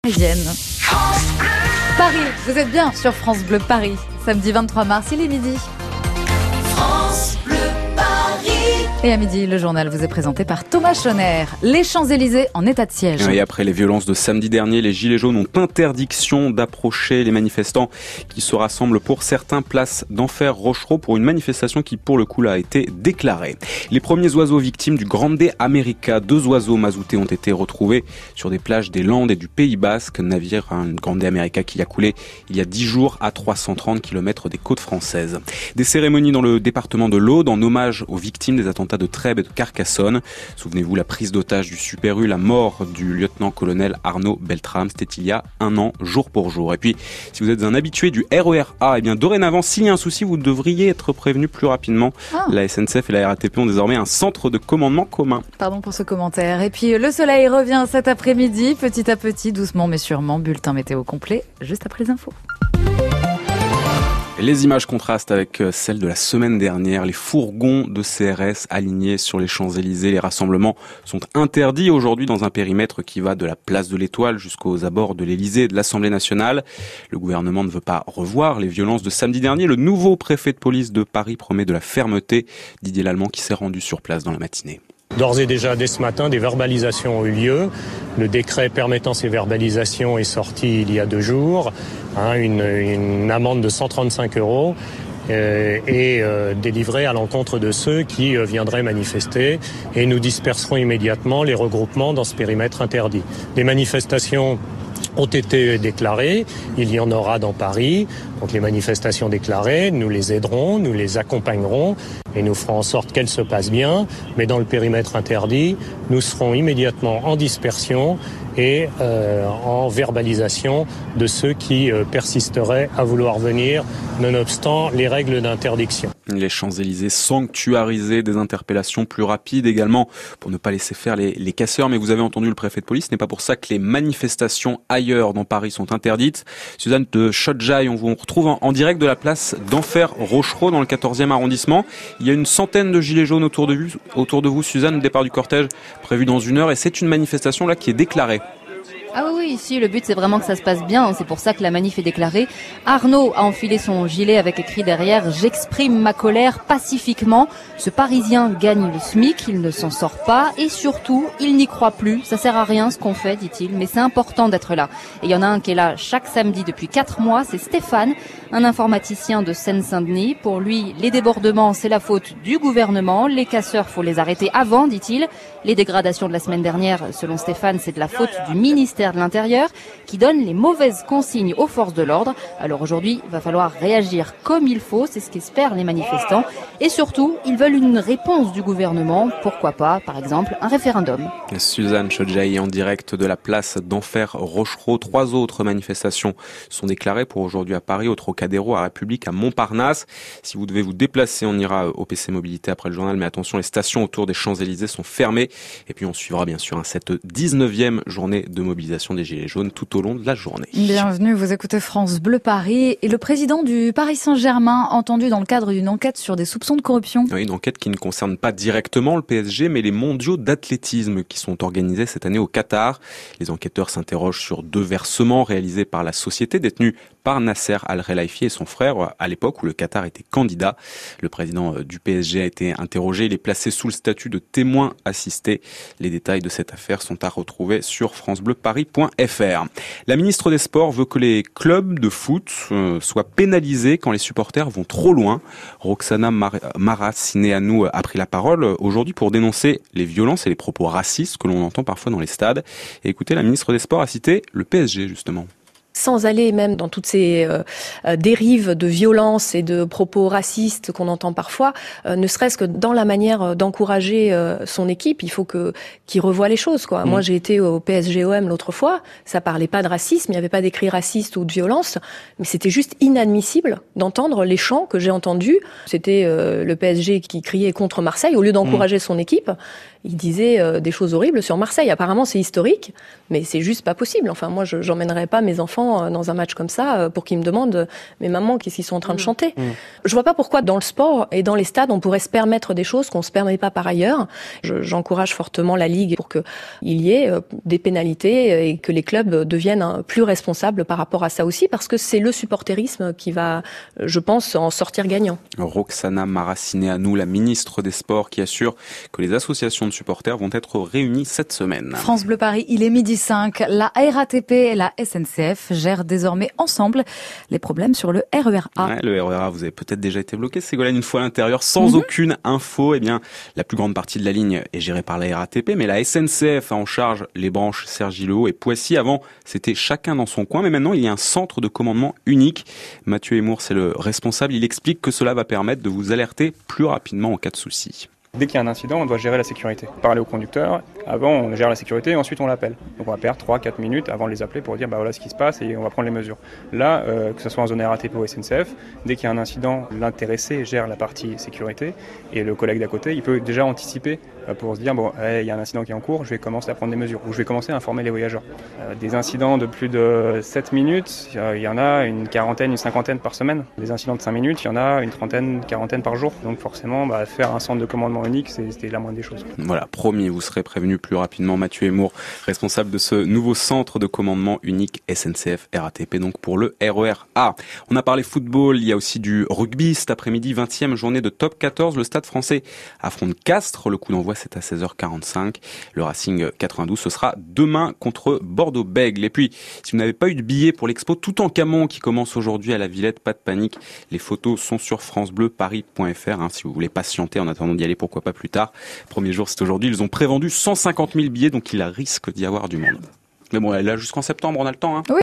Parisienne. Paris, vous êtes bien sur France Bleu Paris. Samedi 23 mars, il est midi. France Bleu Paris. Et à midi, le journal vous est présenté par Thomas Chonner. Les Champs-Élysées en état de siège. Et après les violences de samedi dernier, les Gilets jaunes ont interdiction d'approcher les manifestants qui se rassemblent pour certains place d'Enfer Rochereau pour une manifestation qui, pour le coup, là, a été déclarée. Les premiers oiseaux victimes du Grande America, 2 oiseaux mazoutés ont été retrouvés sur des plages des Landes et du Pays Basque. Navire, Grande America qui a coulé il y a 10 jours à 330 km des côtes françaises. Des cérémonies dans le département de l'Aude en hommage aux victimes des attentats de Trèbes et de Carcassonne. Souvenez-vous, la prise d'otage du Super U, la mort du lieutenant-colonel Arnaud Beltrame, c'était il y a 1 an, jour pour jour. Et puis, si vous êtes un habitué du RER A, eh bien, dorénavant, s'il y a un souci, vous devriez être prévenu plus rapidement. La SNCF et la RATP ont désormais un centre de commandement commun. Pardon pour ce commentaire. Et puis, le soleil revient cet après-midi, petit à petit, doucement mais sûrement. Bulletin météo complet, juste après les infos. Les images contrastent avec celles de la semaine dernière. Les fourgons de CRS alignés sur les Champs-Élysées. Les rassemblements sont interdits aujourd'hui dans un périmètre qui va de la place de l'Étoile jusqu'aux abords de l'Élysée et de l'Assemblée nationale. Le gouvernement ne veut pas revoir les violences de samedi dernier. Le nouveau préfet de police de Paris promet de la fermeté. Didier Lallement qui s'est rendu sur place dans la matinée. D'ores et déjà, dès ce matin, des verbalisations ont eu lieu. Le décret permettant ces verbalisations est sorti il y a 2 jours. Une amende de 135 € est délivrée à l'encontre de ceux qui viendraient manifester. Et nous disperserons immédiatement les regroupements dans ce périmètre interdit. Des manifestations ont été déclarées, il y en aura dans Paris. Donc les manifestations déclarées, nous les aiderons, nous les accompagnerons et nous ferons en sorte qu'elles se passent bien. Mais dans le périmètre interdit, nous serons immédiatement en dispersion et en verbalisation de ceux qui persisteraient à vouloir venir, nonobstant les règles d'interdiction. Les Champs-Élysées sanctuarisés, des interpellations plus rapides également pour ne pas laisser faire les casseurs. Mais vous avez entendu le préfet de police, ce n'est pas pour ça que les manifestations ailleurs dans Paris sont interdites. Suzanne de Chodjaï, on vous retrouve en direct de la place d'Enfer Rochereau dans le 14e arrondissement. Il y a une centaine de gilets jaunes autour de vous, Suzanne, le départ du cortège prévu dans 1 heure et c'est une manifestation là qui est déclarée. Ah oui, ici, le but, c'est vraiment que ça se passe bien. C'est pour ça que la manif est déclarée. Arnaud a enfilé son gilet avec écrit derrière « J'exprime ma colère pacifiquement ». Ce Parisien gagne le SMIC, il ne s'en sort pas. Et surtout, il n'y croit plus. Ça sert à rien ce qu'on fait, dit-il, mais c'est important d'être là. Et il y en a un qui est là chaque samedi depuis 4 mois, c'est Stéphane, un informaticien de Seine-Saint-Denis. Pour lui, les débordements, c'est la faute du gouvernement. Les casseurs, faut les arrêter avant, dit-il. Les dégradations de la semaine dernière, selon Stéphane, c'est de la faute du ministère de l'Intérieur qui donne les mauvaises consignes aux forces de l'ordre. Alors aujourd'hui, il va falloir réagir comme il faut, c'est ce qu'espèrent les manifestants. Et surtout, ils veulent une réponse du gouvernement. Pourquoi pas, par exemple, un référendum. Suzanne Chodjaï en direct de la place d'Enfer Rochereau. 3 autres manifestations sont déclarées pour aujourd'hui à Paris, au Trocadéro, à République, à Montparnasse. Si vous devez vous déplacer, on ira au PC Mobilité après le journal, mais attention, les stations autour des Champs-Élysées sont fermées. Et puis on suivra bien sûr cette 19e journée de mobilisation des Gilets jaunes tout au long de la journée. Bienvenue, vous écoutez France Bleu Paris. Et le président du Paris Saint-Germain, entendu dans le cadre d'une enquête sur des soupçons de corruption. Oui, une enquête qui ne concerne pas directement le PSG, mais les mondiaux d'athlétisme qui sont organisés cette année au Qatar. Les enquêteurs s'interrogent sur 2 versements réalisés par la société détenue par Nasser Al-Khelaifi et son frère à l'époque où le Qatar était candidat. Le président du PSG a été interrogé. Il est placé sous le statut de témoin assisté. Les détails de cette affaire sont à retrouver sur francebleuparis.fr. La ministre des Sports veut que les clubs de foot soient pénalisés quand les supporters vont trop loin. Roxana Maracineanu a pris la parole aujourd'hui pour dénoncer les violences et les propos racistes que l'on entend parfois dans les stades. Et écoutez, la ministre des Sports a cité le PSG justement. Sans aller même dans toutes ces dérives de violence et de propos racistes qu'on entend parfois, ne serait-ce que dans la manière d'encourager son équipe, il faut qu'il revoie les choses, quoi. Moi, j'ai été au PSG-OM l'autre fois, ça parlait pas de racisme, il n'y avait pas d'écrit raciste ou de violence, mais c'était juste inadmissible d'entendre les chants que j'ai entendus. C'était le PSG qui criait contre Marseille, au lieu d'encourager son équipe, il disait des choses horribles sur Marseille. Apparemment, c'est historique, mais c'est juste pas possible. Enfin, moi, j'emmènerai pas mes enfants enfants dans un match comme ça pour qu'ils me demandent mais maman, qu'est-ce qu'ils sont en train de chanter? Je vois pas pourquoi dans le sport et dans les stades on pourrait se permettre des choses qu'on se permet pas par ailleurs. J'encourage fortement la Ligue pour qu'il y ait des pénalités et que les clubs deviennent plus responsables par rapport à ça aussi, parce que c'est le supporterisme qui va, je pense, en sortir gagnant. Roxana Maracineanu, la ministre des Sports, qui assure que les associations de supporters vont être réunies cette semaine. France Bleu Paris, il est 12h05. La RATP et la SNCF gèrent désormais ensemble les problèmes sur le RER A. Ouais, le RER A, vous avez peut-être déjà été bloqué, Ségolène, une fois à l'intérieur, sans aucune info. Eh bien, la plus grande partie de la ligne est gérée par la RATP, mais la SNCF a en charge les branches Cergy-le-Haut et Poissy. Avant, c'était chacun dans son coin, mais maintenant, il y a un centre de commandement unique. Mathieu Emour, c'est le responsable. Il explique que cela va permettre de vous alerter plus rapidement en cas de souci. Dès qu'il y a un incident, on doit gérer la sécurité. Parler au conducteur, avant on gère la sécurité et ensuite on l'appelle. Donc on va perdre 3-4 minutes avant de les appeler pour dire voilà ce qui se passe et on va prendre les mesures. Là, que ce soit en zone RATP ou SNCF, dès qu'il y a un incident, l'intéressé gère la partie sécurité et le collègue d'à côté, il peut déjà anticiper pour se dire il y a un incident qui est en cours, je vais commencer à prendre des mesures ou je vais commencer à informer les voyageurs. Des incidents de plus de 7 minutes, il y en a une quarantaine, une cinquantaine par semaine. Des incidents de 5 minutes, il y en a une trentaine, quarantaine par jour. Donc forcément, faire un centre de commandement unique, c'était la moindre des choses. Voilà, promis, vous serez prévenu plus rapidement. Mathieu Emour, responsable de ce nouveau centre de commandement unique SNCF RATP, donc pour le RER A. On a parlé football, il y a aussi du rugby. Cet après-midi, 20e journée de top 14. Le Stade Français affronte Castres. Le coup d'envoi, c'est à 16h45. Le Racing 92, ce sera demain contre Bordeaux-Bègles. Et puis, si vous n'avez pas eu de billet pour l'expo Toutankhamon qui commence aujourd'hui à la Villette, pas de panique. Les photos sont sur francebleuparis.fr. Si vous voulez patienter en attendant d'y aller, pourquoi pas plus tard. Premier jour, c'est aujourd'hui. Ils ont prévendu 150 000 billets, donc il risque d'y avoir du monde. Mais bon, là, jusqu'en septembre, on a le temps.